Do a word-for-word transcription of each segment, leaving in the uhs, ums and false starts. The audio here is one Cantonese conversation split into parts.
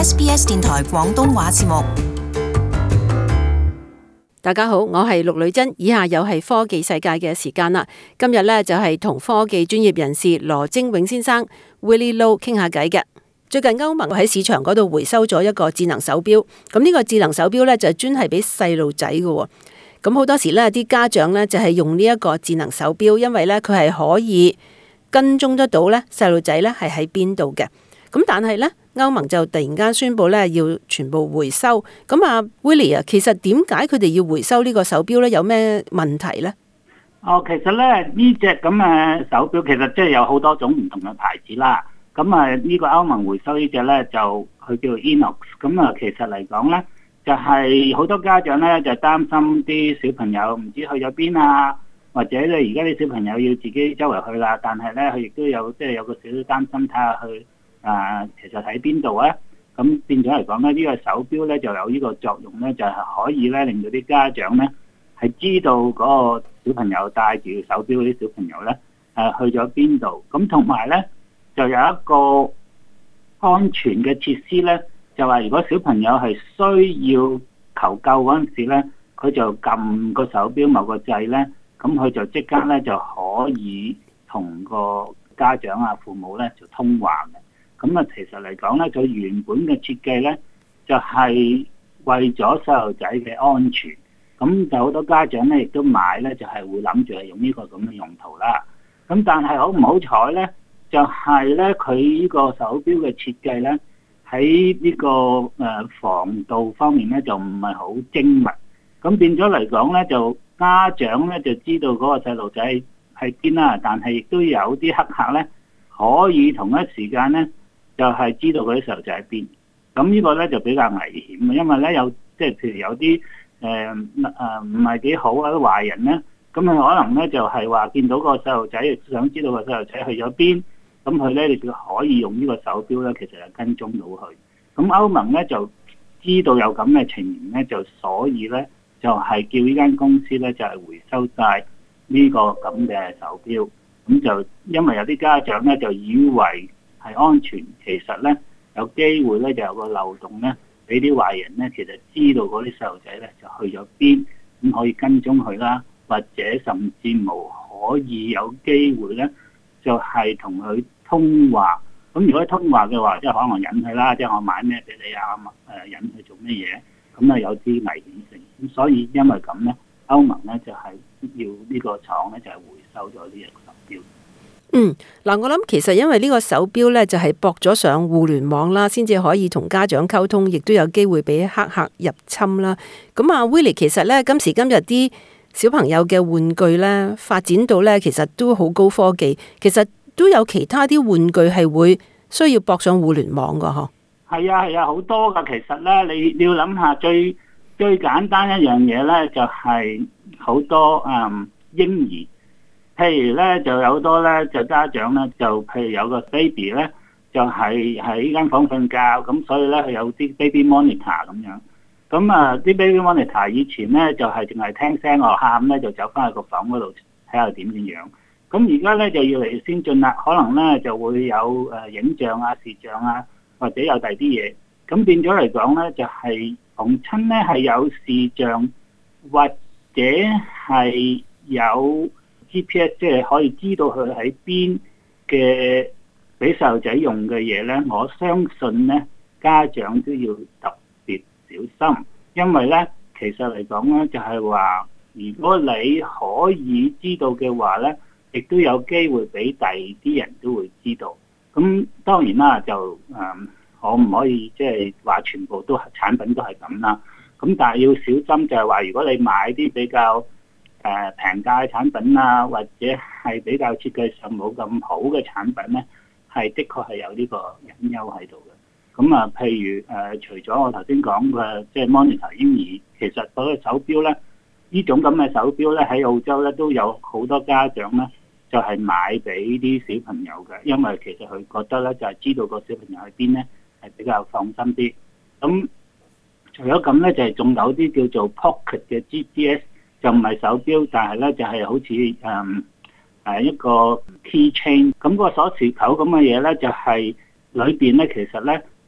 S B S 電台廣東話節目。 大家好，我係陸女珍，以下又係科技世界嘅時間啦。今日呢，就係同科技專業人士羅精永先生 Willie Lo 傾下偈嘅。最近歐盟喺市場嗰度回收咗一個智能手錶，咁呢個智能手錶呢，就專係俾細路仔嘅。咁好多時呢啲家長呢，就係用呢一個智能手錶，因為呢，佢係可以跟蹤得到呢細路仔呢係喺邊度嘅。咁但係呢，歐盟就突然間宣布呢要全部回收。咁啊 Willie 啊，其實點解佢哋要回收呢個手錶呢？有咩問題呢？ 哦，其實咧呢隻咁嘅手錶其實即係有好多種唔同嘅牌子啦。咁啊呢個歐盟回收呢隻咧就佢叫 Inox。咁啊其實嚟講咧就係、是、好多家長咧就擔心啲小朋友唔知去咗邊啊，或者咧而家啲小朋友要自己周圍去啦，但係咧佢亦都有即係、就是、有個少少擔心睇下去啊，其實喺邊度啊？咁變咗嚟講咧，呢、這個手錶咧就有呢個作用咧，就係、是、可以咧令到啲家長咧係知道嗰個小朋友戴住手錶嗰啲小朋友咧誒去咗邊度。咁同埋咧就有一個安全嘅設施咧，就話如果小朋友係需要求救嗰陣時咧，佢就撳個手錶某個掣咧，咁佢就即刻咧就可以同個家長啊父母咧就通話嘅。咁啊，其實嚟講咧，佢原本嘅設計咧，就係為咗細路仔嘅安全。咁就好多家長咧，亦都買咧，就係會諗住係用呢個咁嘅用途啦。咁但係好唔好彩咧，就係咧，佢呢個手錶嘅設計咧，喺呢個誒防盜方面咧，就唔係好精密。咁變咗嚟講咧，就家長咧就知道嗰個細路仔喺邊啦，但係亦都有啲黑客咧，可以同一時間咧。就係知道嗰啲細路仔喺邊，咁呢個咧就比較危險嘅，因為咧有即係譬如有啲誒誒唔係幾好啊啲壞人咧，咁佢可能咧就係話見到個細路仔，想知道個細路仔去咗邊，咁佢咧就可以用呢個手錶咧，其實係跟蹤到佢。咁歐盟咧就知道有咁嘅情形咧，就所以咧就係叫呢間公司咧就係回收晒呢個咁嘅手錶。咁就因為有啲家長咧就以為係安全，其實咧有機會咧就有個漏洞咧，俾啲壞人咧其實知道嗰啲細路仔咧就去咗邊，咁可以跟蹤佢啦，或者甚至無可以有機會咧就係同佢通話。咁如果通話嘅話，即係可能引佢啦，即係我買咩俾你啊，誒引佢做咩嘢，咁啊有啲危險性。咁所以因為咁咧，歐盟咧就係要呢個廠咧就係回收咗呢隻手錶。 嗯，嗱，我諗其實因為呢個手錶呢，就係駁咗上互聯網啦，先至可以同家長溝通，亦都有機會俾黑客入侵啦。咁啊 Willie，其實呢，今時今日啲小朋友嘅玩具呢，發展到呢，其實都好高科技，其實都有其他啲玩具係會需要駁上互聯網噶嗬。係啊係啊，好多噶。其實呢，你你要諗下最最簡單一樣嘢呢，就係好多嗯嬰兒。譬如咧，就有好多咧，就家長咧，就譬如有個 baby 咧，就係喺呢間房瞓覺，咁所以咧佢有啲 baby monitor 咁樣。咁啊，啲 baby monitor 以前咧就係淨係聽聲我喊咧，就走翻去個房嗰度睇下點樣樣。咁而家咧就越嚟越先進啦，可能咧就會有誒影像啊、視像啊，或者有第二啲嘢。咁變咗嚟講咧，就係逢親咧係有視像或者係有G P S 即係可以知道佢喺邊嘅俾細路仔用嘅嘢咧，我相信咧家長都要特別小心，因為咧其實嚟講咧就係話，如果你可以知道嘅話咧，亦都有機會俾第二啲人都會知道。咁當然啦，就誒我唔可以即係話全部都係產品都係咁啦。咁但係要小心就係話，如果你買啲比較誒平價嘅產品啊，或者係比較設計上冇咁好嘅產品咧，係的確係有呢個隱憂喺度嘅。咁啊，譬如誒、呃，除咗我頭先講嘅即係 monitor 嬰兒，其實嗰個手錶咧，呢種咁嘅手錶咧喺澳洲咧都有好多家長咧，就係、是、買俾啲小朋友嘅，因為其實佢覺得咧就係、是、知道個小朋友喺邊咧係比較放心啲。咁除咗咁咧，就係、是、仲有啲叫做 pocket 嘅 G P S。就唔係手錶，但係咧就係好似誒誒一個 key chain，咁個鎖匙扣咁嘅嘢咧，就係裏邊咧其實咧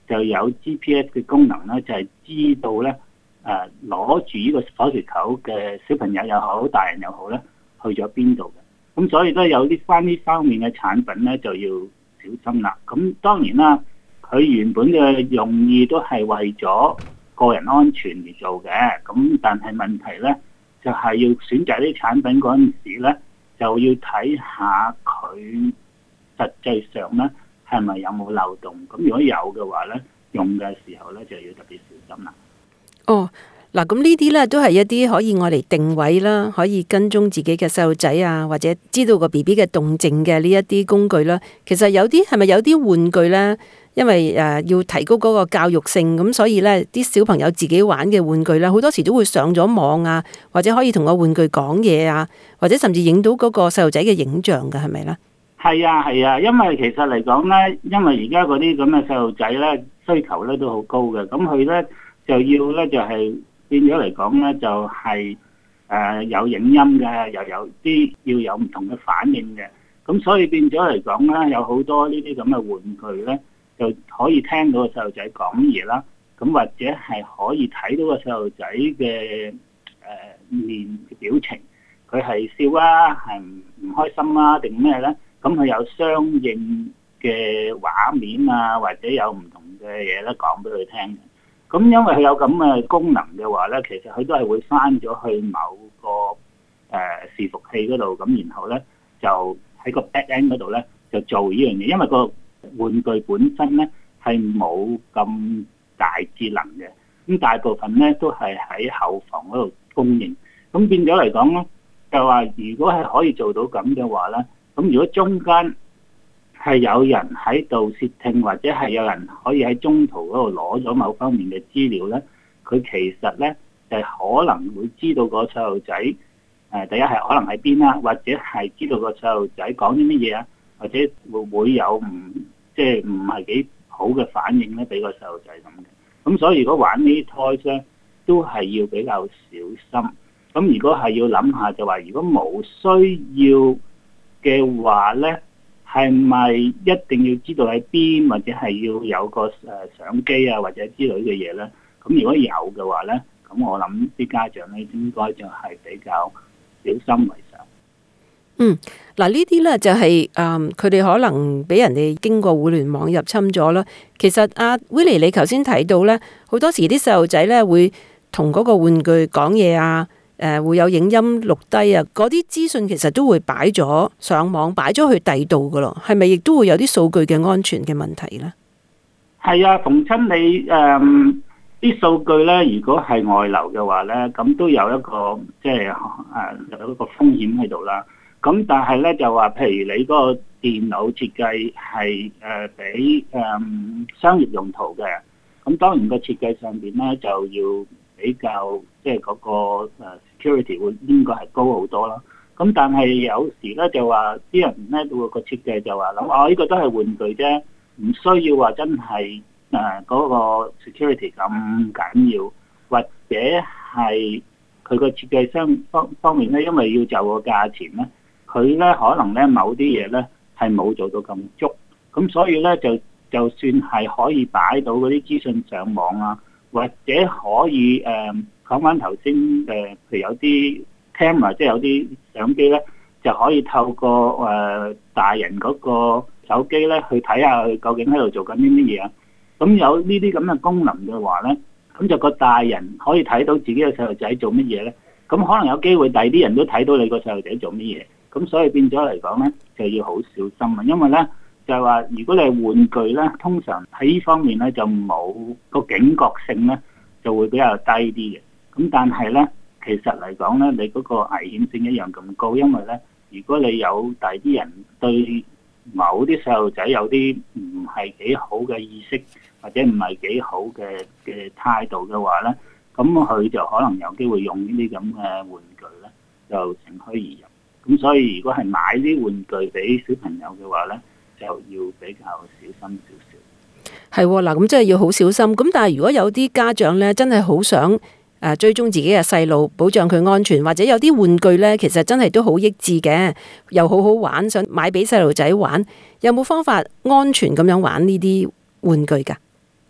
就有 G P S 嘅功能咧，就係、是、知道咧誒攞住呢個鎖匙扣嘅小朋友又好，大人又好咧，去咗邊度嘅。咁所以都有啲翻呢方面嘅產品咧，就要小心啦。咁當然啦，佢原本嘅用意都係為咗個人安全而做嘅。咁但係問題咧，就係、是、要選擇啲產品嗰陣時咧，就要睇下佢實際上咧係咪有冇漏洞。咁如果有嘅話咧，用嘅時候咧就要特別小心啦。 哦。嗱，咁呢啲咧都係一啲可以愛嚟定位啦，可以跟蹤自己嘅細路仔啊，或者知道個 B B 嘅動靜嘅呢一啲工具啦。其實有啲係咪有啲玩具咧？因為誒要提高嗰個教育性，咁所以咧啲小朋友自己玩嘅玩具咧，好多時都會上咗網啊，或者可以同個玩具講嘢啊，或者甚至影到嗰個細路仔嘅影像㗎，係咪咧？ 係啊係啊，因為其實嚟講咧，因為而家嗰啲咁嘅細路仔咧需求咧都好高嘅，咁佢咧就要咧就係、是。變咗嚟講咧，就係、是、誒、呃、有影音嘅，又有啲要有唔同嘅反應嘅。咁所以變咗嚟講咧，有好多呢啲咁嘅玩具咧，就可以聽到個細路仔講嘢啦。咁或者係可以睇到個細路仔嘅誒面嘅表情，佢係笑啊，係唔唔開心啊，定咩咧？咁佢有相應嘅畫面啊，或者有唔同嘅嘢咧講俾佢聽嘅。咁因為佢有咁嘅功能嘅話咧，其實佢都係會翻咗去某個誒伺服器嗰度，咁然後咧就喺個 back end 嗰度咧就做呢樣嘢。因為個玩具本身咧係冇咁大智能嘅，咁大部分咧都係喺後房嗰度供應。咁變咗嚟講咧，就話如果係可以做到咁嘅話咧，咁如果中間係有人喺度竊聽，或者係有人可以喺中途嗰度攞咗某方面嘅資料咧，佢其實咧就係可能會知道個細路仔誒，第一係可能喺邊啦，或者係知道個細路仔講啲乜嘢啊，或者會唔會有唔即係唔係幾好嘅反應咧，俾個細路仔咁嘅。咁所以如果玩呢啲 toys 咧，都係要比較小心。咁如果係要諗下就話，如果冇需要嘅話咧，係咪一定要知道喺邊，或者係要有個誒相機啊，或者之類嘅嘢咧？咁如果有嘅話咧，咁我諗啲家長咧應該就係比較小心為上。 嗯，嗱呢啲咧就係誒佢哋可能俾人哋經過互聯網入侵咗啦。其實阿 Willie 你頭先提到咧，好多時啲細路仔咧會同嗰個玩具講嘢啊。誒、呃、會有影音錄低啊，嗰啲資訊其實都會擺咗上網，擺咗去第度噶咯，係咪亦都會有啲數據嘅安全嘅問題咧？ 係啊，逢親你誒啲數據咧，如果係外流嘅話咧，咁都有一個即係誒有一個風險喺度啦。咁但係咧就話，譬如你嗰個電腦設計係誒俾誒商業用途嘅，咁當然個設計上邊咧就要比較即係嗰個 security 會應該係高好多啦。咁但係有時咧就話啲人咧會個設計就話諗哦，呢個都係玩具啫，唔需要話真係誒嗰個 security 咁緊要，或者係佢個設計商方方面咧，因為要就個價錢咧，佢咧可能咧某啲嘢咧係冇做到咁足，咁所以咧就就算係可以擺到嗰啲資訊上網啊，或者可以誒講翻頭先誒，譬如有啲 camera 即係有啲相機咧，就可以透過誒、呃、大人嗰個手機咧去睇下佢究竟喺度做緊啲乜嘢啊。咁有呢啲咁嘅功能嘅話咧，咁就個大人可以睇到自己嘅細路仔做乜嘢咧。咁可能有機會第二啲人都睇到你個細路仔做乜嘢。咁所以變咗嚟講咧，就要好小心啊。因為咧就係話，如果你係玩具咧，通常喺呢方面咧就冇個警覺性咧，就會比較低啲嘅。咁但係咧，其實嚟講咧，你嗰個危險性一樣咁高，因為咧，如果你有第啲人對某啲細路仔有啲唔係幾好嘅意識，或者唔係幾好嘅嘅態度嘅話咧，咁佢就可能有機會用呢啲咁嘅玩具咧，就乘虛而入。咁所以如果係買啲玩具俾小朋友嘅話咧，就要比較小心少少。 係喎，嗱咁真係要好小心。咁但係如果有啲家長咧，真係好想誒追蹤自己嘅細路，保障佢安全，或者有啲玩具咧，其實真係都好益智嘅，又好好玩，想買俾細路仔玩，有冇方法安全咁樣玩呢啲玩具㗎？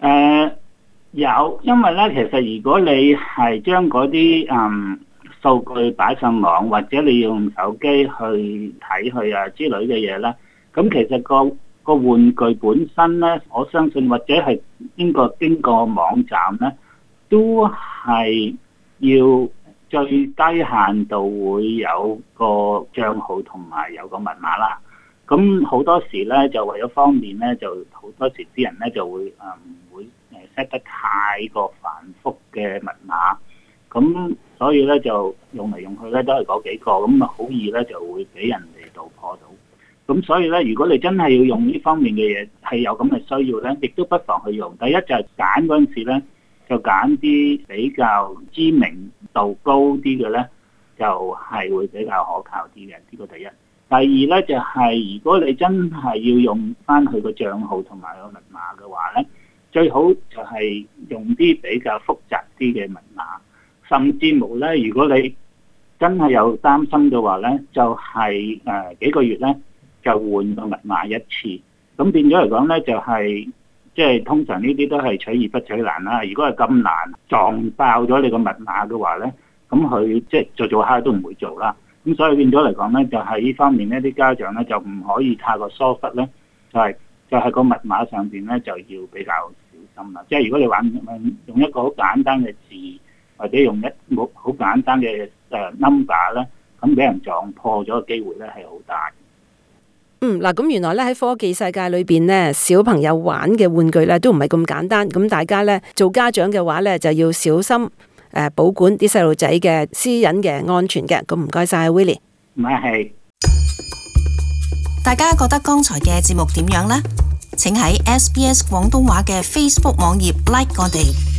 呃有，因為咧，其實如果你係將嗰啲嗯數據擺上網，或者你用手機去睇佢啊之類嘅嘢咧，咁其實個個玩具本身咧，我相信或者係經過經過網站咧，都係要最低限度會有個帳號同埋有個密碼啦。咁好多時咧就為咗方便咧，就好多時啲人咧就會誒唔會誒 set 得太過繁複嘅密碼，咁所以咧就用嚟用去咧都係嗰幾個，咁啊好易咧就會俾人哋盜破到。咁所以咧，如果你真係要用呢方面嘅嘢，係有咁嘅需要咧，亦都不妨去用。第一就係揀嗰陣時咧，就揀啲比較知名度高啲嘅咧，就係會比較可靠啲嘅。呢個第一。第二咧就係如果你真係要用翻佢個帳號同埋個密碼嘅話咧，最好就係用啲比較複雜啲嘅密碼，甚至乎咧，如果你真係有擔心嘅話咧，就係誒幾個月咧就換個密碼一次。咁變咗嚟講咧，就係即係通常呢啲都係取易不取難啦。如果係咁難撞爆咗你個密碼嘅話咧，咁佢即係做做下都唔會做啦。咁所以變咗嚟講咧，就係呢方面咧，啲家長咧就唔可以太過疏忽咧，就係就係個密碼上邊咧就要比較小心啦。即係如果你玩用一個好簡單嘅字，或者用一冇好簡單嘅誒 number 咧，咁俾人撞破咗嘅機會咧係好大。 嗯，嗱，咁原來咧喺科技世界裏邊咧，小朋友玩嘅玩具咧都唔係咁簡單。咁大家咧做家長嘅話咧就要小心。誒，保管啲細路仔嘅私隱嘅安全嘅，咁唔該晒 Willie。 唔係， 大家覺得剛才嘅節目點樣呢？請喺 S B S 廣東話嘅 Facebook 網頁 like 我哋。